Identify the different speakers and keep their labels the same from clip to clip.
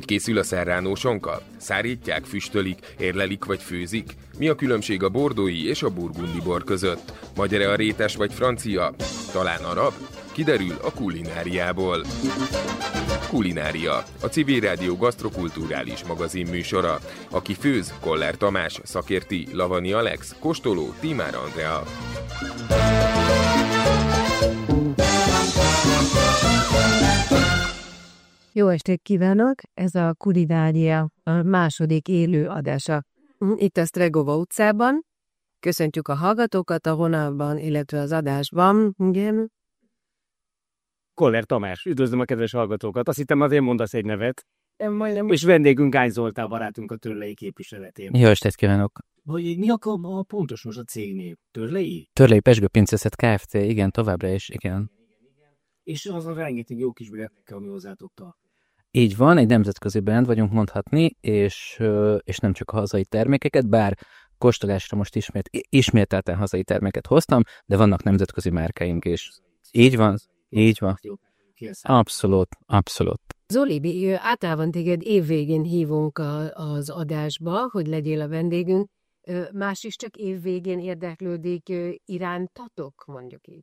Speaker 1: készül a serrano sonka? Szárítják, füstölik, érlelik vagy főzik? Mi a különbség a bordói és a burgundi bor között? Magyar-e a rétes vagy francia? Talán arab? Kiderül a kulináriából. Kulinária, a Civil Rádió gasztrokulturális magazin műsora. Aki főz, Koller Tamás, szakérti, Lavani Alex, kóstoló, Tímár Andrea.
Speaker 2: Jó estét kívánok! Ez a Kulinária a második élő adása. Itt a Stregova utcában. Köszöntjük a hallgatókat a vonalban, illetve az adásban. Igen.
Speaker 3: Koller Tamás, üdvözlöm a kedves hallgatókat. Azt hittem azért mondasz egy nevet.
Speaker 2: Majdnem.
Speaker 3: És vendégünk Ány Zoltán barátunk a Törlei képviseletén.
Speaker 4: Jó estét kívánok!
Speaker 3: Hogy mi a pontos most a cégnév? Törlei?
Speaker 4: Törlei Pezsgőpincészet Kft. Igen, továbbra is, igen.
Speaker 3: És az a rengeteg jó kis brandekkel, ami hozzátok tart.
Speaker 4: Így van, egy nemzetközi brand vagyunk mondhatni, és nem csak a hazai termékeket, bár kóstolásra most ismételten hazai terméket hoztam, de vannak nemzetközi márkáink is. Így van, így van. Abszolút, abszolút.
Speaker 2: Zoli, általában téged évvégén hívunk az adásba, hogy legyél a vendégünk. Más is csak évvégén érdeklődik irántatok, mondjuk így?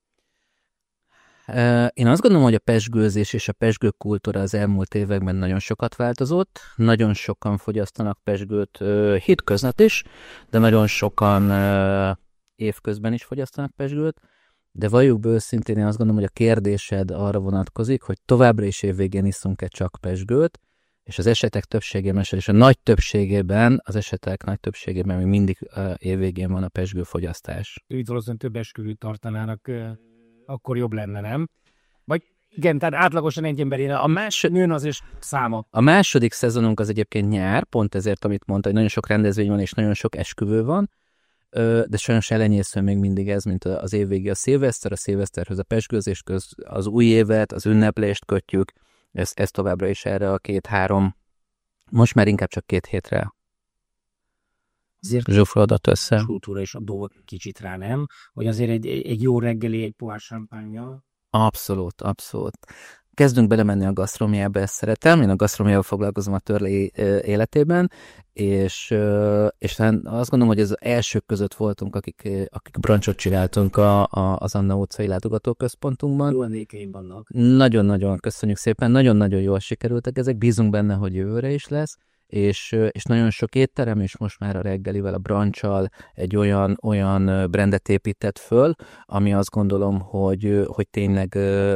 Speaker 4: Én azt gondolom, hogy a pezsgőzés és a pezsgők kultúra az elmúlt években nagyon sokat változott. Nagyon sokan fogyasztanak pezsgőt hétköznap is, de nagyon sokan évközben is fogyasztanak pezsgőt. De valljuk be őszintén, én azt gondolom, hogy a kérdésed arra vonatkozik, hogy továbbra is évvégén iszunk-e csak pezsgőt, és az esetek többségében, és a nagy többségében, az esetek nagy többségében még mindig évvégén van a pezsgőfogyasztás.
Speaker 3: Így valószínűleg több esküvőt tartanának, akkor jobb lenne, nem? Vagy igen, tehát átlagosan egy emberén nőn az is száma.
Speaker 4: A második szezonunk az egyébként nyár, pont ezért, amit mondta, hogy nagyon sok rendezvény van, és nagyon sok esküvő van, de sajnos elenyésző még mindig ez, mint az évvégi a szilveszterhöz a pezsgőzés köz, az új évet, az ünneplést kötjük, ez továbbra is erre a 2-3, most már inkább csak 2 hétre zsúfolódott össze.
Speaker 3: A kultúra is a dolgok kicsit rá, nem? Hogy azért egy jó reggeli, egy pohár sampánja.
Speaker 4: Abszolút, abszolút. Kezdünk belemenni a gasztronómiába, ezt szeretem. Én a gasztronómiával foglalkozom a Törlei életében, és azt gondolom, hogy az elsők között voltunk, akik brancsot csináltunk az Anna utcai látogatóközpontunkban.
Speaker 3: Jó emlékeim vannak.
Speaker 4: Nagyon-nagyon köszönjük szépen, nagyon-nagyon jól sikerültek ezek, bízunk benne, hogy jövőre is lesz, és nagyon sok étterem, és most már a reggelivel, a brancsal egy olyan brandet épített föl, ami azt gondolom, hogy tényleg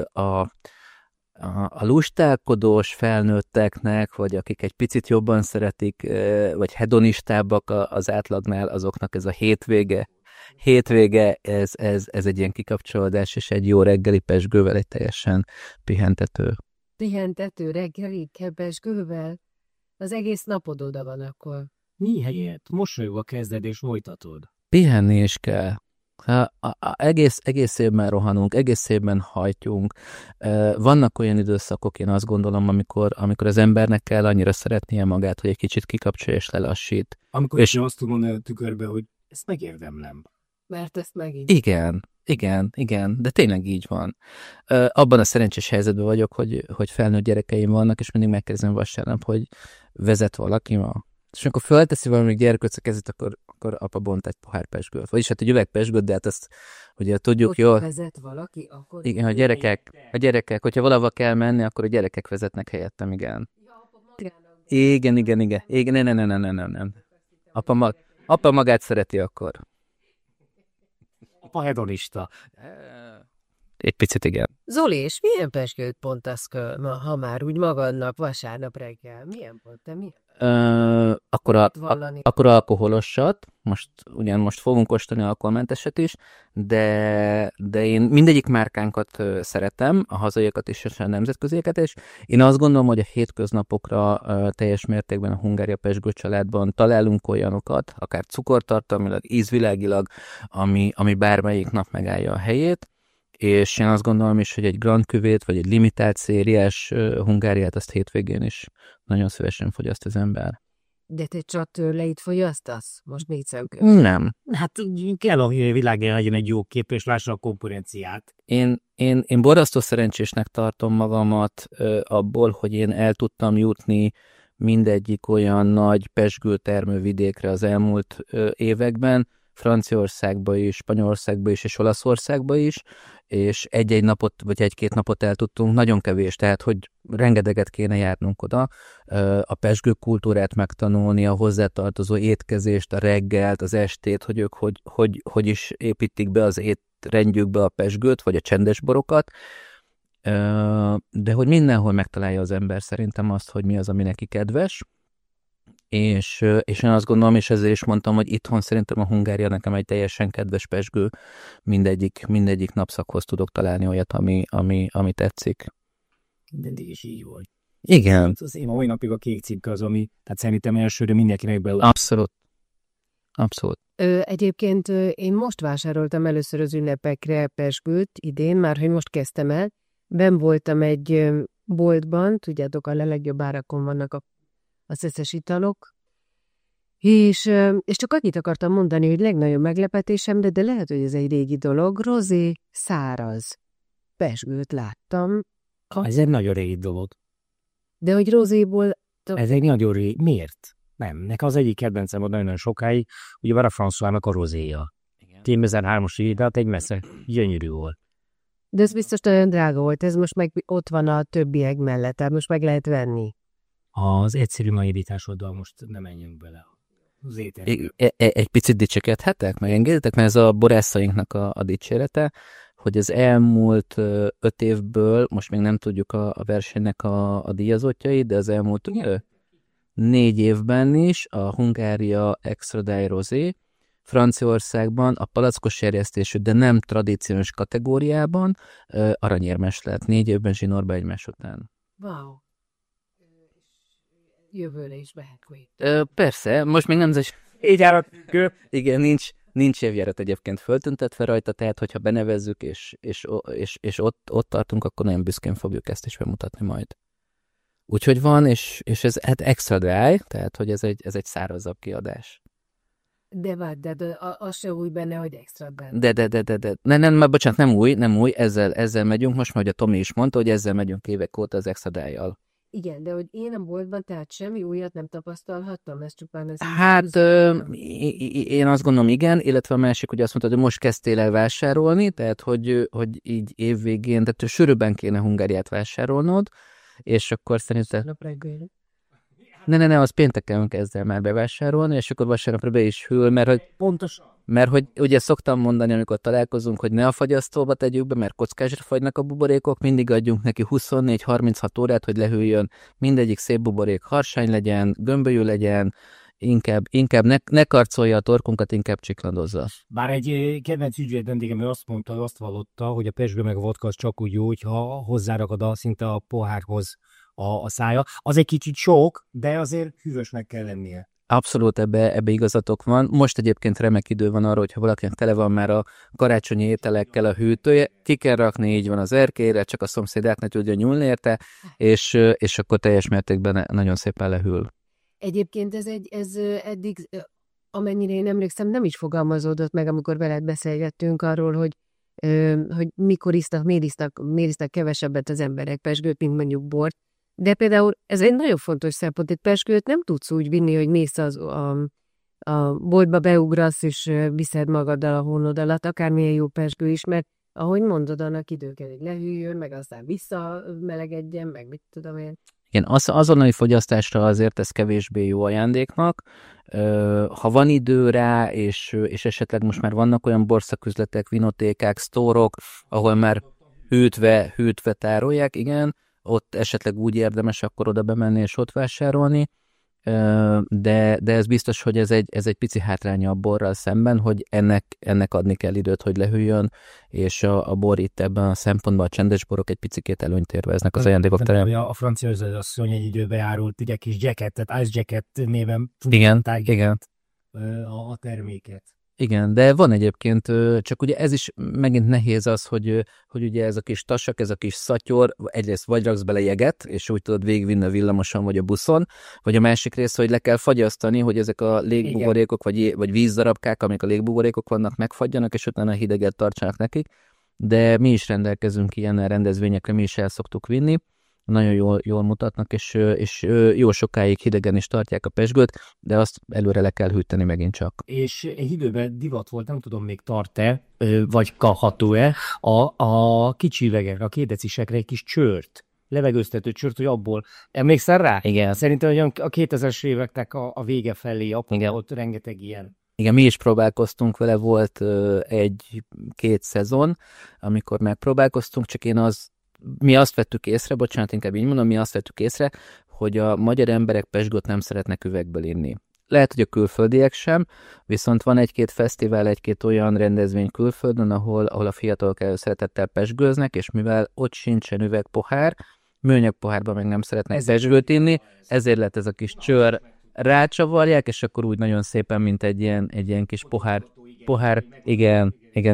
Speaker 4: a lustálkodós felnőtteknek, vagy akik egy picit jobban szeretik, vagy hedonistábbak az átlagnál, azoknak ez a hétvége, ez egy ilyen kikapcsolódás, és egy jó reggeli pezsgővel, egy teljesen pihentető.
Speaker 2: Pihentető reggeli pezsgővel? Az egész napod oda van akkor.
Speaker 3: Mi helyett? Mosolyogva kezded és folytatod.
Speaker 4: Pihenni is kell. Egész évben rohanunk, egész évben hajtjunk. Vannak olyan időszakok, én azt gondolom, amikor az embernek kell annyira szeretnie magát, hogy egy kicsit kikapcsolja és lelassít.
Speaker 3: Amikor és azt tudom mondani a tükörbe, hogy ezt megérdemlem.
Speaker 2: Mert ezt megint.
Speaker 4: Igen, de tényleg így van. Abban a szerencsés helyzetben vagyok, hogy felnőtt gyerekeim vannak, és mindig megkérdezem vasárnap, hogy vezet valaki ma. És amikor fölteszi valami gyerkőc a kezét, akkor apa bont egy pohár pezsgőt. Vagyis hát egy üveg pezsgőt, de hát ezt ugye tudjuk jól.
Speaker 2: Vezet valaki, akkor...
Speaker 4: Igen, a gyerekek, hogyha valahova kell menni, akkor a gyerekek vezetnek helyettem, igen. Igen, nem. Apa magát szereti akkor.
Speaker 3: Apa hedonista.
Speaker 4: Egy picit igen.
Speaker 2: Zoli, és milyen pezsgőt pontasz, ha már úgy magadnak vasárnap reggel? Milyen pont, te milyen?
Speaker 4: Akkor alkoholosat, most fogunk kóstolni alkoholmenteset is, de én mindegyik márkánkat szeretem, a hazaiakat is, és a nemzetközieket is. Én azt gondolom, hogy a hétköznapokra teljes mértékben a Hungária Pezsgő családban találunk olyanokat, akár cukortartalmilag, ízvilágilag, ami bármelyik nap megállja a helyét, és én azt gondolom is, hogy egy Grand Cuvée-t, vagy egy limitált szériás Hungáriát, azt hétvégén is nagyon szívesen fogyaszt az ember.
Speaker 2: De te csattörleit fogyasztasz? Most 400 g.
Speaker 4: Nem.
Speaker 3: Hát kell a világán legyen egy jó kép, és lássa a konkurenciát.
Speaker 4: Én borzasztó szerencsésnek tartom magamat abból, hogy én el tudtam jutni mindegyik olyan nagy pezsgőtermővidékre az elmúlt években, Franciaországba is, Spanyolországba is, és Olaszországba is, és egy-egy napot, vagy egy-két napot el tudtunk, nagyon kevés, tehát, hogy rengeteget kéne járnunk oda, a pezsgők kultúrát megtanulni, a hozzátartozó étkezést, a reggelt, az estét, hogy ők hogy is építik be az étrendjükbe a pezsgőt, vagy a csendes borokat, de hogy mindenhol megtalálja az ember szerintem azt, hogy mi az, ami neki kedves, és én azt gondolom, és ezzel is mondtam, hogy itthon szerintem a Hungária nekem egy teljesen kedves pezsgő, mindegyik napszakhoz tudok találni olyat, ami tetszik.
Speaker 3: Mindig is így volt.
Speaker 4: Igen.
Speaker 3: Az én a mai napig a kék cipke az, ami, tehát szerintem elsőre mindenkinek belőle.
Speaker 4: Abszolút.
Speaker 2: Egyébként én most vásároltam először az ünnepekre pezsgőt idén, már hogy most kezdtem el. Benn voltam egy boltban, tudjátok, a legjobb árakon vannak a szeszes italok, és csak annyit akartam mondani, hogy legnagyobb meglepetésem, de lehet, hogy ez egy régi dolog, rozé száraz pezsgőt láttam.
Speaker 3: Ez egy nagyon régi dolog.
Speaker 2: De hogy rozéból...
Speaker 3: Ez egy nagyon régi... Miért? Nem, nekem az egyik kedvencem volt nagyon sokáig, ugye Vara François-nak a rozéja. 2003-as év, tehát egy messze gyönyörű volt.
Speaker 2: De ez biztos nagyon drága volt, ez most meg ott van a többiek mellett, tehát most meg lehet venni.
Speaker 3: Az egyszerű naivitásodban most nem menjünk bele az ételbe.
Speaker 4: Egy picit dicsekedhetek? Megengeditek? Mert ez a borászainknak a dicsérete, hogy az elmúlt 5 évből, most még nem tudjuk a versenynek a díjazottjait, de az elmúlt 4 évben is a Hungária Extra Dry Rosé Franciaországban a palackos erjesztésű, de nem tradíciós kategóriában aranyérmes lett. 4 évben zsinórba egymás után.
Speaker 2: Wow. Jövőre is vehet még.
Speaker 4: Persze, most még nem...
Speaker 3: Így járat.
Speaker 4: Igen, nincs évjárat egyébként föltüntetve rajta, tehát hogyha benevezzük, és ott tartunk, akkor nagyon büszkén fogjuk ezt is bemutatni majd. Úgyhogy van, és ez extra dry, tehát hogy ez egy szárazabb kiadás.
Speaker 2: De várj, de az se új benne, hogy extra benne.
Speaker 4: Nem, bocsánat, nem új, ezzel megyünk, most már, hogy a Tomi is mondta, hogy ezzel megyünk évek óta az extra dry-jal.
Speaker 2: Igen, de hogy én a boltban, tehát semmi újat nem tapasztalhattam, ez csupán ez...
Speaker 4: Hát, én azt gondolom, igen, illetve a másik, hogy azt mondta, hogy most kezdtél el vásárolni, tehát, hogy így évvégén, tehát sűrűbben kéne Hungáriát vásárolnod, és akkor szerintem... Ne, az pénteken kezd el már bevásárolni, és akkor vasárnapra be is hűl, mert hogy ugye szoktam mondani, amikor találkozunk, hogy ne a fagyasztóba tegyük be, mert kockásra fagynak a buborékok, mindig adjunk neki 24-36 órát, hogy lehűljön, mindegyik szép buborék harsány legyen, gömbölyű legyen, inkább ne karcolja a torkunkat, inkább csiklandozza.
Speaker 3: Bár egy kedvenc ügyvéd vendégem azt vallotta, hogy a pezsgő meg a vodka az csak úgy jó, hogyha hozzárakad szinte a pohárhoz a szája. Az egy kicsit sok, de azért hűvösnek kell lennie.
Speaker 4: Abszolút ebbe igazatok van. Most egyébként remek idő van arra, hogyha valakinek tele van már a karácsonyi ételekkel a hűtője, ki kell rakni, így van az erkélyre, csak a szomszéd át ne tudja nyúlni érte, és akkor teljes mértékben nagyon szépen lehűl.
Speaker 2: Egyébként ez eddig, amennyire én emlékszem, nem is fogalmazódott meg, amikor veled beszélgettünk arról, hogy mikor isznak, miért isznak kevesebbet az emberek pezsgőt, mint mondjuk bort. De például ez egy nagyon fontos szempont, hogy pezsgőt nem tudsz úgy vinni, hogy mész a boltba, beugrasz, és viszed magaddal a hónod alatt, akármilyen jó pezsgő is, mert ahogy mondod, annak idő kell, hogy lehűljön, meg aztán visszamelegedjen, meg mit tudom én.
Speaker 4: Igen, azonnali fogyasztásra azért ez kevésbé jó ajándéknak. Ha van idő rá, és esetleg most már vannak olyan borszaküzletek, vinotékák, sztórok, ahol már hűtve tárolják, igen, ott esetleg úgy érdemes akkor oda bemenni és ott vásárolni, de ez biztos, hogy ez egy pici hátránya a borral szemben, hogy ennek adni kell időt, hogy lehűljön, és a bor itt ebben a szempontban a csendes borok egy picikét előnyt érveznek az ajándékok terén.
Speaker 3: A francia özvegyasszony egy időben járult egy kis jacket, tehát Ice Jacket néven
Speaker 4: igen.
Speaker 3: a terméket.
Speaker 4: Igen, de van egyébként, csak ugye ez is megint nehéz az, hogy ugye ez a kis tasak, ez a kis szatyor, egyrészt vagy raksz bele jeget, és úgy tudod végigvinni a villamoson vagy a buszon, vagy a másik rész, hogy le kell fagyasztani, hogy ezek a légbuborékok, vagy vízdarabkák, amik a légbuborékok vannak, megfagyjanak, és utána hideget tartsanak nekik. De mi is rendelkezünk ilyen rendezvényekre, mi is el szoktuk vinni. Nagyon jól mutatnak, és jó sokáig hidegen is tartják a pezsgőt, de azt előre le kell hűteni megint csak.
Speaker 3: És egy időben divat volt, nem tudom, még tart-e, vagy kapható-e, a kicsi üvegekre, a 2 decisekre egy kis csört, levegőztető csört, hogy abból. Emlékszel rá?
Speaker 4: Igen.
Speaker 3: Szerintem olyan a 2000-es éveknek a vége felé, ott rengeteg ilyen.
Speaker 4: Igen, mi is próbálkoztunk vele, volt 1-2 szezon, amikor megpróbálkoztunk, csak mi azt vettük észre, inkább így mondom, mi azt vettük észre, hogy a magyar emberek pezsgőt nem szeretnek üvegből inni. Lehet, hogy a külföldiek sem, viszont van 1-2 fesztivál, 1-2 olyan rendezvény külföldön, ahol a fiatalok előszeretettel pezsgőznek, és mivel ott sincsen üvegpohár, műanyag pohárban meg nem szeretnek pezsgőt inni, ezért lett ez a kis csőr, rácsavarják, és akkor úgy nagyon szépen, mint egy ilyen kis pohár, igen,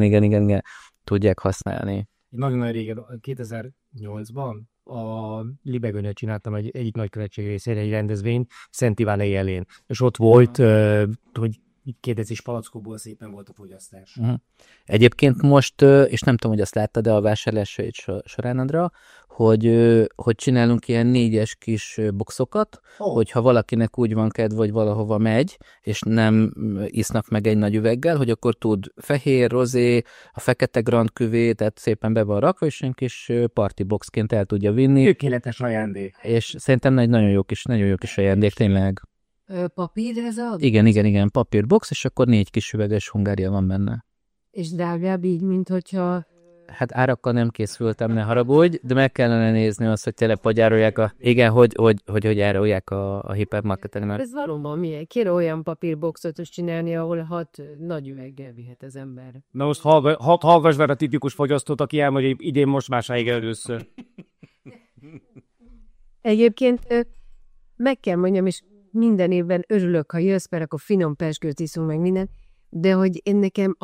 Speaker 4: tudják használni.
Speaker 3: Nagyon régen, 2008-ban a Libegőnél csináltam egy nagykövetség részére egy rendezvényt Szent Iván éjjelén, és ott volt, hogy 2 decis palackokból szépen volt a fogyasztás.
Speaker 4: Egyébként most, és nem tudom, hogy azt láttad, de a vásárlásait során, Andra, hogy csinálunk ilyen 4-es kis boxokat, hogyha valakinek úgy van kedv, vagy valahova megy, és nem isznak meg egy nagy üveggel, hogy akkor tud fehér, rozé, a fekete Grand Cuvée, tehát szépen be van rakva, és egy kis party boxként el tudja vinni.
Speaker 3: Tökéletes ajándék.
Speaker 4: És szerintem egy nagyon jó kis ajándék, tényleg.
Speaker 2: Papír ez a?
Speaker 4: Igen, papírbox, és akkor 4 kis üveges Hungária van benne.
Speaker 2: És drágább így, mint hogyha...
Speaker 4: Hát árakkal nem készültem, ne haragudj, de meg kellene nézni azt, hogy tényleg pagyárolják hogy árulják a hipermarketen. Mert...
Speaker 2: Ez valóban milyen? Kéne olyan papírboxot is csinálni, ahol 6 nagy üveggel vihet az ember.
Speaker 3: Na most hallgass már a tipikus fogyasztót, aki elmondja, hogy idén most másáig először.
Speaker 2: Egyébként meg kell mondjam, és minden évben örülök, ha jössz, mert akkor finom pezsgőt iszunk meg minden, de hogy én nekem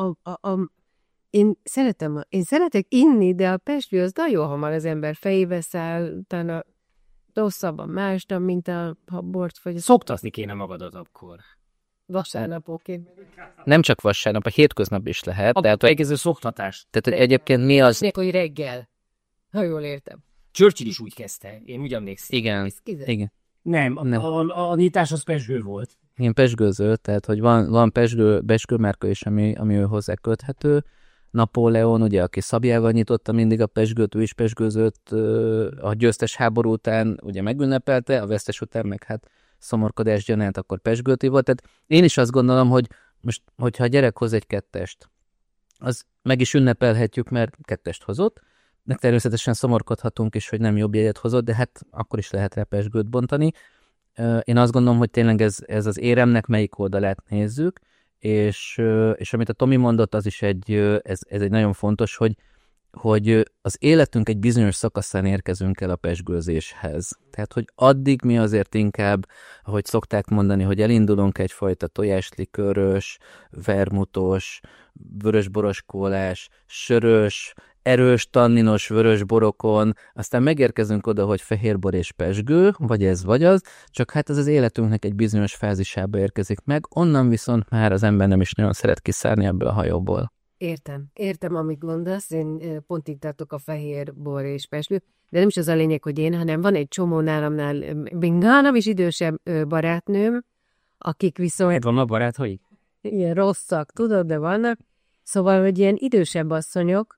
Speaker 2: én szeretek inni, de a pezsgő az nagyon hamar az ember fejébe száll, utána rosszabban másnap, mint ha bort fogyaszt.
Speaker 3: Szoktatni kéne magadat akkor.
Speaker 2: Vasárnapoként.
Speaker 4: Nem csak vasárnap, a hétköznap is lehet.
Speaker 3: Tehát egész szoktatás.
Speaker 4: Tehát egyébként mi az...
Speaker 2: Hogy reggel, ha jól értem.
Speaker 3: Churchill is úgy kezdte, én úgy emlékszem.
Speaker 4: Igen.
Speaker 3: Nem. A nyitás az pezsgő volt.
Speaker 4: Igen, pezsgőző, tehát hogy van pezsgőmárka is, ami hozzá köthető. Napóleon, ugye, aki szabjával nyitotta mindig a pezsgőt, ő is pezsgőzött, a győztes háború után ugye megünnepelte, a vesztes után meg hát szomorkodás gyanánt, akkor pezsgőt ivott. Tehát én is azt gondolom, hogy most, hogyha a gyerek hoz egy 2-est, az meg is ünnepelhetjük, mert 2-est hozott, de természetesen szomorkodhatunk is, hogy nem jobb jegyet hozott, de hát akkor is lehet rá pezsgőt bontani. Én azt gondolom, hogy tényleg ez az éremnek melyik oldalát nézzük, és amit a Tomi mondott, az is ez egy nagyon fontos, hogy az életünk egy bizonyos szakaszán érkezünk el a pezsgőzéshez. Tehát, hogy addig mi azért inkább, ahogy szokták mondani, hogy elindulunk egyfajta tojáslikőrös, vermutos, vörösboros kólás, sörös, erős, tanninos vörös borokon, aztán megérkezünk oda, hogy fehérbor és pezsgő, vagy ez, vagy az, csak hát ez az életünknek egy bizonyos fázisába érkezik meg, onnan viszont már az ember nem is nagyon szeret kiszállni ebből a hajóból.
Speaker 2: Értem, amit mondasz, én pont így tartok a fehér bor és pezsgő, de nem is az a lényeg, hogy én, hanem van egy csomó nálamnál, még nálam is idősebb barátnőm, akik viszont...
Speaker 3: Vannak barátaik?
Speaker 2: Ilyen rosszak, tudod, de vannak. Szóval, hogy ilyen idősebb asszonyok,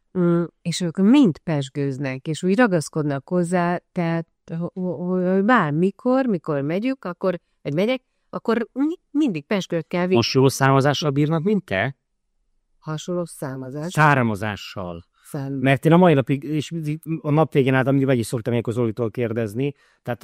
Speaker 2: és ők mind pezsgőznek, és úgy ragaszkodnak hozzá, tehát hogy bármikor, mikor megyünk, megyek, akkor mindig pezsgőt kell vinni.
Speaker 3: Hasonló származással bírnak, mint te?
Speaker 2: Hasonló származás?
Speaker 3: Származással. Mert én a mai napig, és a nap végén által mindig meg is szoktam ilyenkor Zolitól kérdezni, tehát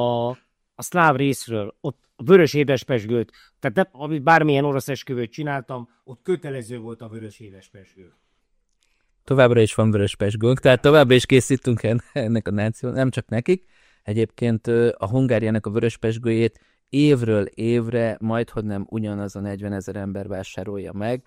Speaker 3: a szláv részről, ott a vörös édespezsgőt, tehát bármilyen orosz esküvőt csináltam, ott kötelező volt a vörös édespezsgő.
Speaker 4: Továbbra is van vörös pezsgőnk, tehát továbbra is készítünk ennek a náció, nem csak nekik. Egyébként a Hungáriának a vörös pezsgőjét évről évre majdhogy nem ugyanaz a 40 000 ember vásárolja meg.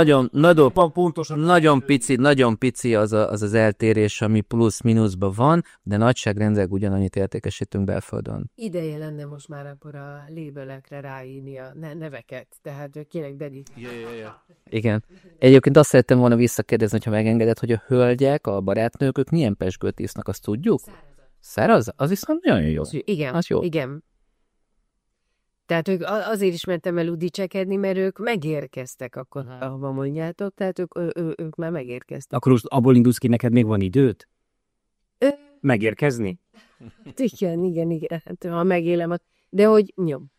Speaker 4: Nagyon pici az eltérés, ami plusz-mínuszban van, de nagyságrendileg ugyanannyit értékesítünk belföldön.
Speaker 2: Ideje lenne most már akkor a labelekre ráírni a neveket, tehát kinek dedít.
Speaker 4: Igen. Egyébként azt szerettem volna visszakérdezni, hogyha megengedett, hogy a hölgyek, a barátnők, ők milyen pezsgőt isznak, azt tudjuk? Száraz? Az viszont nagyon jó.
Speaker 2: Igen,
Speaker 4: az jó.
Speaker 2: Igen. Tehát ők azért is mentem el dicsekedni, mert ők megérkeztek akkor, ahova mondjátok, tehát ők már megérkeztek.
Speaker 3: Akkor most abból indulsz ki, neked még van időt? Megérkezni?
Speaker 2: Igen. Hát, ha megélem, de hogy nyom.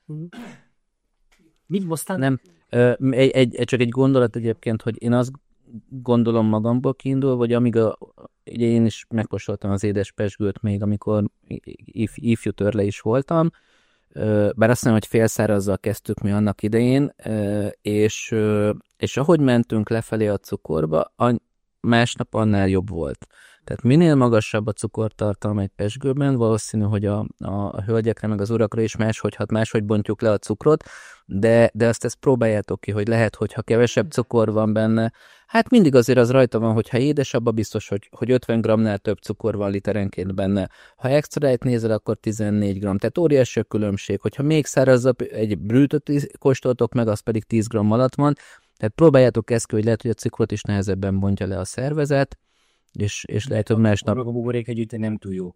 Speaker 3: Mit hoztál?
Speaker 4: Nem. Csak egy gondolat egyébként, hogy én azt gondolom magamból kiindul, vagy amíg ugye én is megkóstoltam az édes pezsgőt még, amikor ifjú törle is voltam, bár azt mondom, hogy félszárazzal kezdtük mi annak idején, és ahogy mentünk lefelé a cukorba, másnap annál jobb volt. Tehát minél magasabb a cukortartalma egy pezsgőben, valószínű, hogy a hölgyekre meg az urakra is máshogy bontjuk le a cukrot, de ezt próbáljátok ki, hogy lehet, hogyha kevesebb cukor van benne, hát mindig azért az rajta van, hogyha édesebb, biztos, hogy 50 g-nál több cukor van literenként benne. Ha extra-t nézel, akkor 14 g. Tehát óriási a különbség. Hogyha még szárazabb egy brütöt kóstoltok meg, az pedig 10 g alatt van. Tehát próbáljátok ezt ki, hogy lehet, hogy a cukrot is nehezebben bontja le a szervezet, és lehet, hogy másnap...
Speaker 3: A buborék együtt nem túl jó.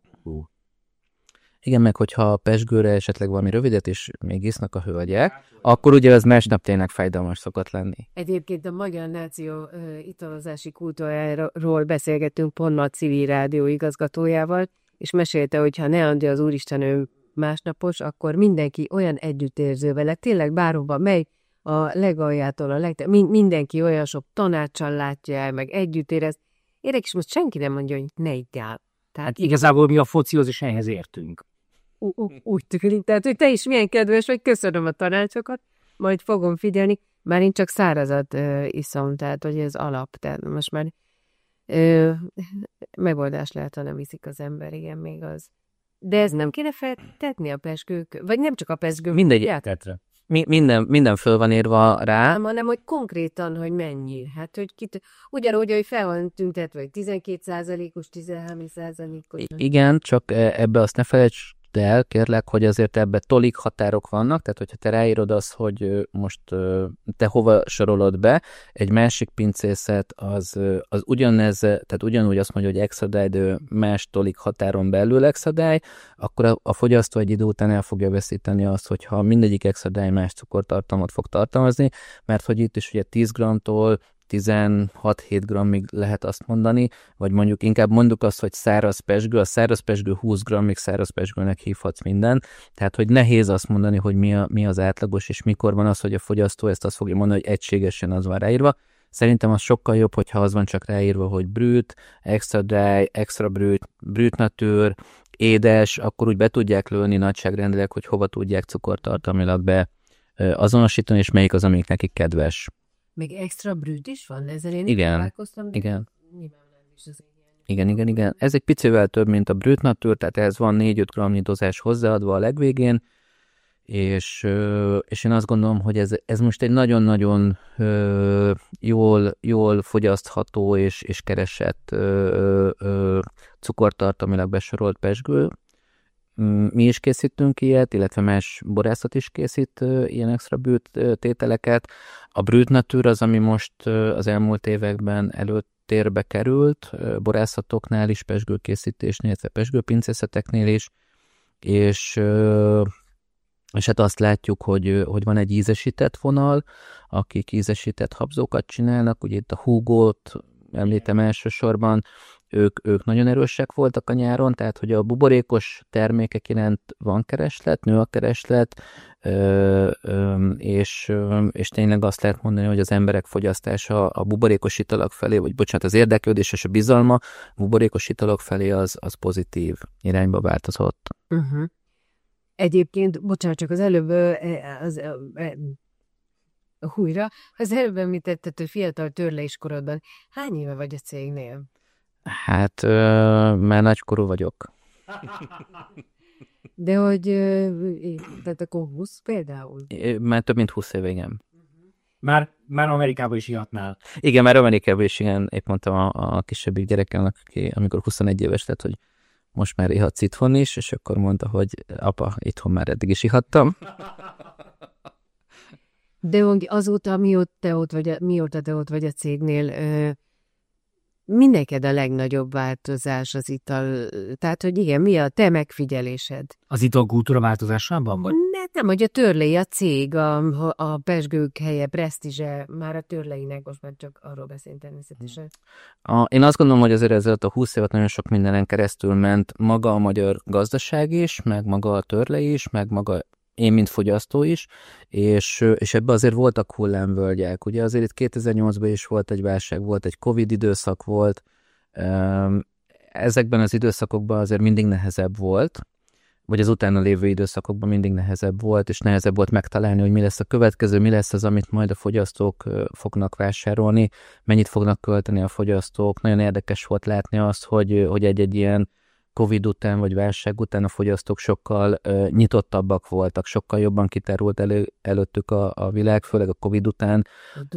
Speaker 4: Igen, meg hogyha a pezsgőre esetleg valami rövidet is még isznak a hölgyek, akkor ugye az másnap tényleg fájdalmas szokott lenni.
Speaker 2: Egyébként a Magyar Náció italozási kultúráról beszélgettünk pont a civil rádió igazgatójával, és mesélte, hogy ha ne adja az Úristen ő másnapos, akkor mindenki olyan együttérző vele, tényleg bárhova megy, a legaljától mindenki olyan sok tanáccsal látja el, meg együtt érez. Érdekes, most senki nem mondja, hogy ne igyál.
Speaker 3: Tehát igazából mi a focihoz is ehhez értünk.
Speaker 2: Úgy tűnik, tehát hogy te is milyen kedves vagy, köszönöm a tanácsokat, majd fogom figyelni, már én csak szárazat iszom, tehát hogy ez alap, tehát most már megoldás lehet, ha nem iszik az ember, igen, még az. De ez nem kéne feltetni a pezsgők, vagy nem csak a pezsgők.
Speaker 4: Mindegy, minden föl van írva rá.
Speaker 2: Nem, hanem, hogy konkrétan, hogy mennyi. Hát, hogy ugyanúgy, hogy fel van tüntetve, hogy 12%-os, 13%-os.
Speaker 4: Igen, csak ebbe azt ne felejtsd el, kérlek, hogy azért ebbe tolik határok vannak, tehát hogyha te ráírod azt, hogy most te hova sorolod be, egy másik pincészet az ugyanez, tehát ugyanúgy azt mondja, hogy exadály, de más tolik határon belül exadály, akkor a fogyasztó egy idő után el fogja veszíteni azt, hogyha mindegyik exadály más cukortartalmat fog tartalmazni, mert hogy itt is ugye 10 g-tól 16-7 g-ig lehet azt mondani, vagy mondjuk azt, hogy száraz pezsgő, a száraz pezsgő 20 g-ig száraz pezsgőnek hívhatsz minden, tehát hogy nehéz azt mondani, hogy mi az átlagos, és mikor van az, hogy a fogyasztó ezt azt fogja mondani, hogy egységesen az van ráírva. Szerintem az sokkal jobb, hogyha az van csak ráírva, hogy brüt, extra dry, extra brüt, brüt nature, édes, akkor úgy be tudják lőni nagyságrendileg, hogy hova tudják cukortartalmilag be azonosítani, és melyik az, amik nekik kedves.
Speaker 2: Még extra brüt is van? Ezzel én
Speaker 4: találkoztam. Igen. Ez egy picivel több, mint a brüt nature, tehát ehhez van 4-5 g dozás hozzáadva a legvégén, és én azt gondolom, hogy ez most egy nagyon-nagyon jól fogyasztható és keresett cukortartalmilag besorolt pezsgő. Mi is készítünk ilyet, illetve más borászat is készít ilyen extra brüt tételeket. A brüt nature az, ami most az elmúlt években előtérbe került, borászatoknál is, pezsgőkészítésnél, illetve pezsgőpincészeteknél is, és hát azt látjuk, hogy van egy ízesített vonal, akik ízesített habzókat csinálnak, ugye itt a Hugo-t említem elsősorban, ők nagyon erősek voltak a nyáron, tehát hogy a buborékos termékek iránt van kereslet, nő a kereslet, és tényleg azt lehet mondani, hogy az emberek fogyasztása a buborékos italok felé, vagy az érdeklődés és a bizalma a buborékos italok felé az pozitív irányba változott.
Speaker 2: Uh-huh. Egyébként, bocsánat, csak az előbb az előbb említetted, hogy fiatal törleiskorodban. Hány éve vagy a cégnél?
Speaker 4: Hát, már nagykorú vagyok.
Speaker 2: De hogy, tehát akkor 20 például?
Speaker 4: Már több mint 20 éve, igen.
Speaker 3: Már Amerikában is ihatnál.
Speaker 4: Igen, már Amerikában is, igen. Épp mondtam a kisebbik gyerekemnek, aki amikor 21 éves lett, hogy most már ihatsz itthon is, és akkor mondta, hogy apa, itthon már eddig is ihattam.
Speaker 2: De azóta, mióta te ott vagy a cégnél, mi neked a legnagyobb változás az ital? Tehát, hogy igen, mi a te megfigyelésed?
Speaker 3: Az italkultúra változásában vagy?
Speaker 2: Nem, hogy a Törlei a cég, a pezsgők helye, presztízse, már a Törleinek, most már csak arról beszélünk természetesen.
Speaker 4: Én azt gondolom, hogy azért ezzel a 20 évet nagyon sok mindenen keresztül ment maga a magyar gazdaság is, meg maga a Törlei is, meg maga én, mint fogyasztó is, és ebben azért voltak hullámvölgyek. Ugye azért itt 2008-ban is volt egy válság, volt egy Covid időszak volt, ezekben az időszakokban azért mindig nehezebb volt, vagy az utána lévő időszakokban mindig nehezebb volt, és nehezebb volt megtalálni, hogy mi lesz a következő, mi lesz az, amit majd a fogyasztók fognak vásárolni, mennyit fognak költeni a fogyasztók. Nagyon érdekes volt látni azt, hogy egy ilyen Covid után, vagy válság után a fogyasztók sokkal nyitottabbak voltak, sokkal jobban kitárult előttük a világ, főleg a Covid után.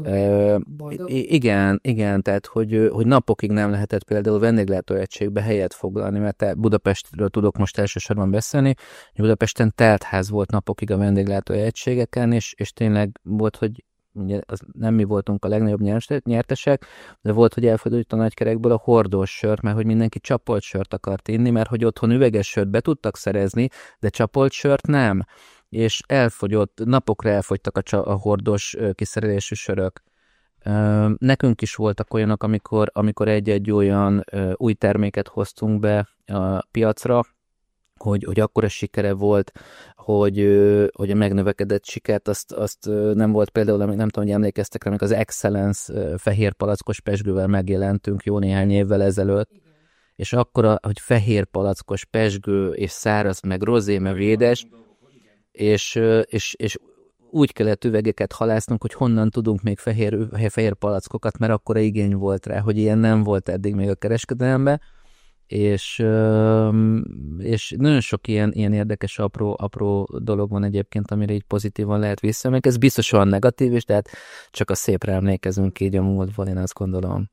Speaker 4: Igen, tehát hogy napokig nem lehetett például vendéglátóegységbe helyet foglalni, mert Budapestről tudok most elsősorban beszélni, Budapesten teltház volt napokig a vendéglátóegységeken, és tényleg volt, hogy ugye az nem mi voltunk a legnagyobb nyertesek, de volt, hogy elfogyott a nagykerekből a hordós sört, mert hogy mindenki csapolt sört akart inni, mert hogy otthon üveges sört be tudtak szerezni, de csapolt sört nem. És napokra elfogytak a hordós kiszerelésű sörök. Nekünk is voltak olyanok, amikor egy-egy olyan új terméket hoztunk be a piacra, hogy akkora sikere volt, hogy a megnövekedett sikert, azt nem volt például, nem tudom, hogy emlékeztek rá, amikor az Excellence fehér palackos pezsgővel megjelentünk jó néhány évvel ezelőtt, igen. És akkora, hogy fehér palackos pezsgő, és száraz, meg rozé, meg védes, és úgy kellett üvegeket halásznunk, hogy honnan tudunk még fehér palackokat, mert akkora igény volt rá, hogy ilyen nem volt eddig még a kereskedelemben, és nagyon sok ilyen érdekes apró dolog van egyébként, amire így pozitívan lehet visszaemlékezni. Ez biztosan negatív is, de hát csak a szépre emlékezünk így a múltból, én azt gondolom.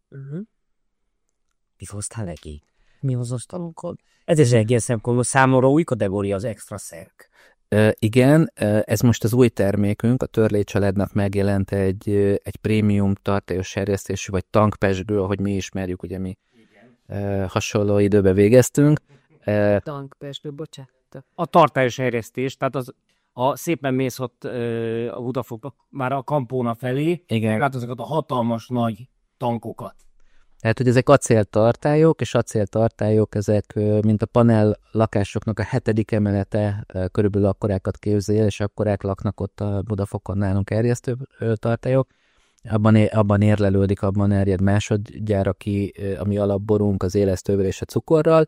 Speaker 3: Mi hoztál neki? Mi hoztál? Ez is egész szempontból számomra új kategória az extra szerk.
Speaker 4: Igen, ez most az új termékünk, a Törlei családnak megjelent egy prémium tartályos erjesztésű, vagy tankpezsgő, ahogy mi ismerjük, ugye mi hasonló időben végeztünk.
Speaker 2: Tankpezsgő, bocsánat.
Speaker 3: A tartályos erjesztés, tehát szépen mész ott a Budafokba, már a Kampóna felé,
Speaker 4: igen.
Speaker 3: Hát azokat a hatalmas nagy tankokat.
Speaker 4: Tehát, hogy ezek acéltartályok, és acéltartályok, ezek, mint a panel lakásoknak a 7. emelete, körülbelül akkorákat képzel, és akkorák laknak ott a Budafokon nálunk erjesztő tartályok. Abban érlelődik, abban erjed másodjára ki, ami alapborunk az élesztővel és a cukorral,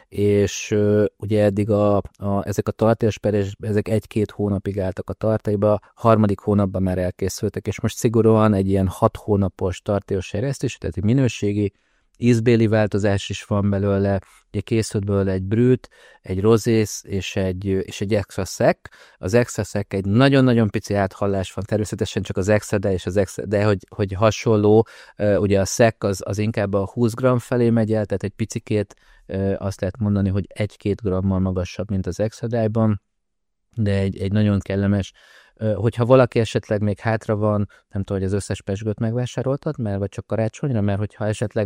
Speaker 4: és ugye eddig ezek a tartályos perés, ezek 1-2 hónapig álltak a tartályba, 3. hónapban már elkészültek, és most szigorúan egy ilyen 6 hónapos tartályos erjesztés, tehát egy minőségi, ízbéli változás is van belőle, ugye készült belőle egy brüt, egy rozész és egy extra sec. Az extra sec egy nagyon-nagyon pici áthallás van, természetesen csak az extra, de hogy hasonló, ugye a sec az inkább a 20 g felé megy el, tehát egy picikét azt lehet mondani, hogy 1-2 grammal magasabb, mint az extra dye-ban, de egy nagyon kellemes. Hogyha valaki esetleg még hátra van, nem tudom, hogy az összes pezsgőt megvásároltad, vagy csak karácsonyra, mert hogyha esetleg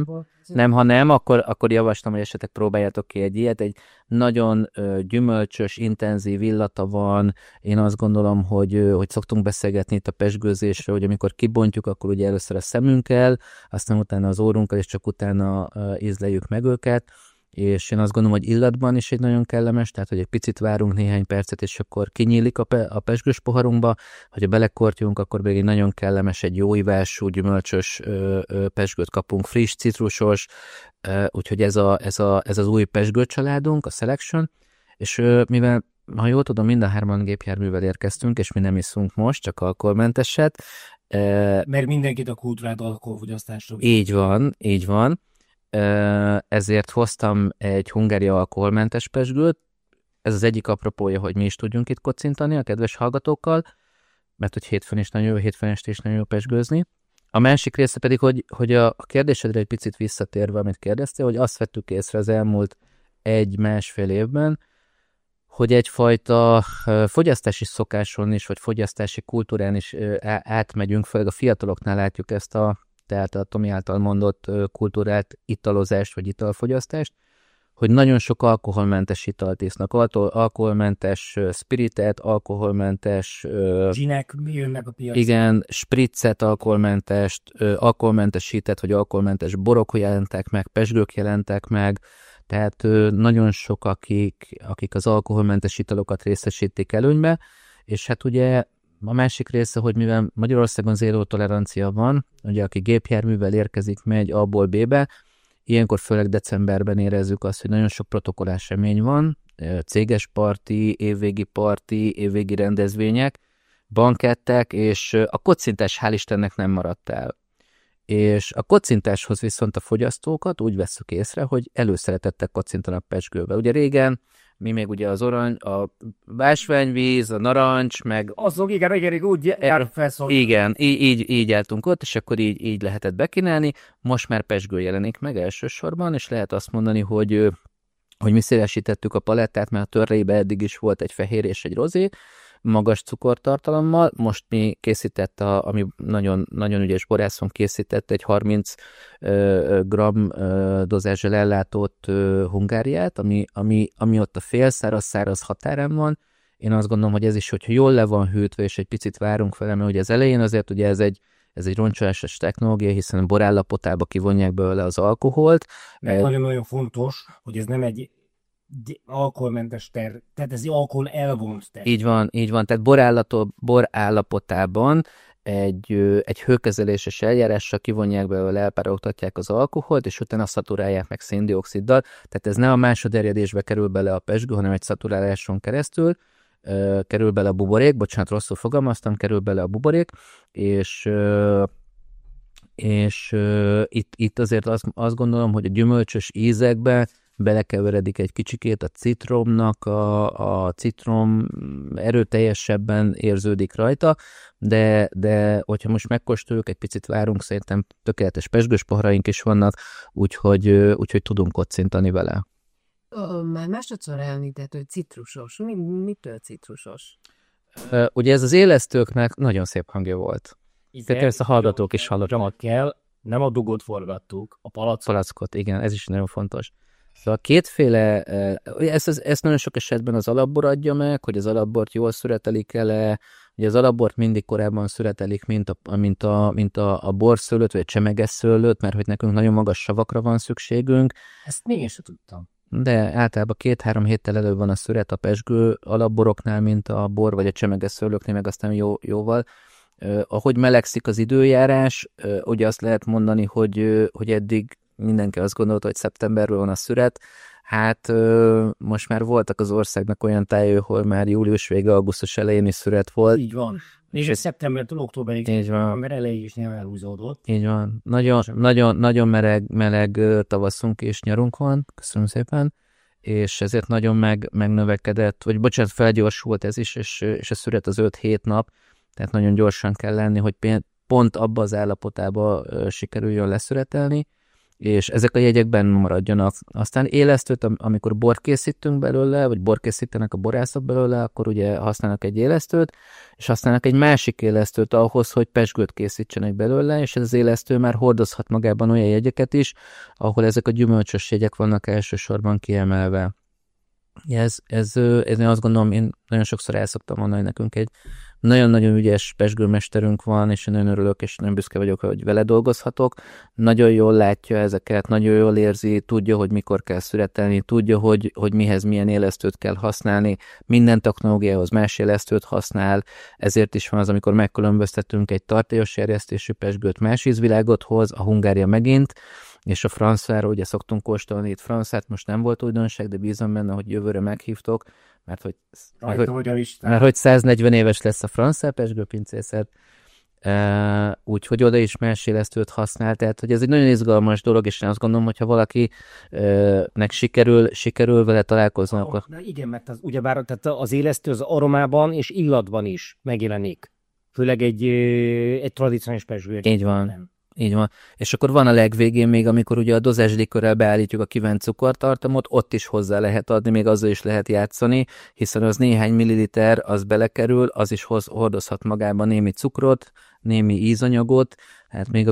Speaker 4: nem, akkor javaslom, hogy esetleg próbáljátok ki egy ilyet. Egy nagyon gyümölcsös, intenzív illata van. Én azt gondolom, hogy szoktunk beszélgetni itt a pezsgőzésről, hogy amikor kibontjuk, akkor ugye először a szemünkkel, aztán utána az órunkkal, és csak utána ízleljük meg őket. És én azt gondolom, hogy illatban is egy nagyon kellemes, tehát hogy egy picit várunk néhány percet, és akkor kinyílik a pezsgős poharunkba, hogyha belekortyunk, akkor még egy nagyon kellemes, egy jó ivású, gyümölcsös pezsgőt kapunk, friss, citrusos, úgyhogy ez az új pezsgő családunk, a Selection, és mivel, ha jól tudom, mind a 3 gépjárművel érkeztünk, és mi nem iszunk most, csak alkoholmenteset.
Speaker 3: Mert mindenkit a kultúrát alkoholfogyasztásra.
Speaker 4: Így van. Ezért hoztam egy hungária alkoholmentes pezsgőt, Ez az egyik apropója, hogy mi is tudjunk itt kocintani a kedves hallgatókkal, mert hogy hétfőn este is nagyon jó pezsgőzni. A másik része pedig, hogy a kérdésedre egy picit visszatérve, amit kérdeztél, hogy azt vettük észre az elmúlt 1-1,5 évben, hogy egyfajta fogyasztási szokáson is, vagy fogyasztási kultúrán is átmegyünk, főleg a fiataloknál látjuk ezt tehát a Tomi által mondott kultúrát, italozást, vagy italfogyasztást, hogy nagyon sok alkoholmentes italt isznak, alkoholmentes spiritet, alkoholmentes...
Speaker 3: Ginek jönnek a piacra.
Speaker 4: Igen, spritzet, alkoholmentesített, vagy alkoholmentes borok jelentek meg, pezsgők jelentek meg, tehát nagyon sok, akik az alkoholmentes italokat részesítik előnybe, és hát ugye a másik része, hogy mivel Magyarországon zéró tolerancia van, ugye aki gépjárművel érkezik, megy A-ból B-be, ilyenkor főleg decemberben érezzük azt, hogy nagyon sok protokollás esemény van, céges parti, évvégi rendezvények, bankettek, és a kocintás hál' Istennek nem maradt el. És a kocintáshoz viszont a fogyasztókat úgy vesszük észre, hogy előszeretettel kocintanak pezsgővel. Ugye régen mi még ugye az a básványvíz, a narancs, meg...
Speaker 3: Azok igen, úgy jár felszólni.
Speaker 4: Igen, így álltunk ott, és akkor így lehetett bekínálni. Most már pezsgő jelenik meg elsősorban, és lehet azt mondani, hogy mi szélesítettük a palettát, mert a törrébe eddig is volt egy fehér és egy rozé, magas cukortartalommal. Most mi készített, ami nagyon, nagyon ügyes borászon készített egy 30 g dozázsal ellátott hungáriát, ami ott a félszáraz határán van. Én azt gondolom, hogy ez is, hogyha jól le van hűtve, és egy picit várunk vele, mert ugye az elején azért ugye ez egy roncsolásos technológia, hiszen a borállapotába kivonják belőle az alkoholt.
Speaker 3: Mert nagyon-nagyon fontos, hogy ez nem egy alkoholmentes tehát ez alkohol elvont ter.
Speaker 4: Így van, tehát borállapotában egy hőkezeléses eljárással kivonják belőle, elpárologtatják az alkoholt, és utána szaturálják meg széndioxiddal, tehát ez ne a másodérjedésbe kerül bele a pezsgő, hanem egy szaturáláson keresztül kerül bele a buborék, bocsánat, rosszul fogalmaztam, kerül bele a buborék, és itt azért azt gondolom, hogy a gyümölcsös ízekbe belekeveredik egy kicsikét a citromnak, a citrom erőteljesebben érződik rajta, de hogyha most megkóstoljuk, egy picit várunk, szerintem tökéletes pezsgős poharaink is vannak, úgyhogy tudunk kocintani vele.
Speaker 2: Már másodszor említett, hogy citrusos. Mitől citrusos?
Speaker 4: Ugye ez az élesztőknek nagyon szép hangja volt. Tehát ezt a hallgatók is hallottak.
Speaker 3: Kell, nem a dugót forgattuk, a
Speaker 4: palackot, igen, ez is nagyon fontos. Szóval kétféle, ezt nagyon sok esetben az alapbor adja meg, hogy az alapbort jól szüretelik el, ugye az alapbort mindig korábban szüretelik, mint a borszőlőt, vagy a csemeges szőlőt, mert hogy nekünk nagyon magas savakra van szükségünk.
Speaker 3: Ezt még én sem tudtam.
Speaker 4: De általában 2-3 héttel előbb van a szüret a pezsgő alapboroknál, mint a bor vagy a csemeges szőlőknél, meg aztán jóval. Ahogy melegszik az időjárás, ugye azt lehet mondani, hogy eddig mindenki azt gondolta, hogy szeptemberben van a szüret. Hát most már voltak az országnak olyan tájai, ahol már július vége, augusztus elején is szüret volt.
Speaker 3: Így van. És ez szeptembertől októberig, mert elején is nem elhúzódott.
Speaker 4: Így van. Nagyon meleg tavaszunk és nyarunk van. Köszönöm szépen. És ezért nagyon megnövekedett, vagy bocsánat, felgyorsult ez is, és a szüret az 5-7 nap, tehát nagyon gyorsan kell lenni, hogy pont abba az állapotába sikerüljön leszüretelni, és ezek a jegyek benne maradjanak. Aztán élesztőt, amikor bort készítünk belőle, vagy bort készítenek a borászok belőle, akkor ugye használnak egy élesztőt, és használnak egy másik élesztőt ahhoz, hogy pezsgőt készítsenek belőle, és ez az élesztő már hordozhat magában olyan jegyeket is, ahol ezek a gyümölcsös jegyek vannak elsősorban kiemelve. Ez én azt gondolom, én nagyon sokszor el szoktam mondani, hogy nekünk egy nagyon-nagyon ügyes pezsgőmesterünk van, és én nagyon örülök, és nagyon büszke vagyok, hogy vele dolgozhatok. Nagyon jól látja ezeket, nagyon jól érzi, tudja, hogy mikor kell szüretelni, tudja, hogy mihez milyen élesztőt kell használni, minden technológiához más élesztőt használ, ezért is van az, amikor megkülönböztetünk egy tartályos erjesztésű pezsgőt más ízvilágot hoz, a Hungária megint, és a Francoisról ugye szoktunk kóstolni, itt Francát most nem volt újdonság, de bízom benne, hogy jövőre meghívtok, mert hogy 140 éves lesz a Francia pezsgőpincészet, Úgyhogy oda is mellsélesztőt használ, tehát hogy ez egy nagyon izgalmas dolog, és én azt gondolom, hogyha valakinek sikerül vele találkozni, akkor...
Speaker 3: Na igen, mert az, ugyebár tehát az élesztő az aromában és illatban is megjelenik. Főleg egy tradicionális pezsgő.
Speaker 4: Így van. Így van. És akkor van a legvégén még, amikor ugye a dozáslikörrel beállítjuk a kívánt cukortartalmat, ott is hozzá lehet adni, még azzal is lehet játszani, hiszen az néhány milliliter, az belekerül, az is hordozhat magában némi cukrot, némi ízanyagot, hát még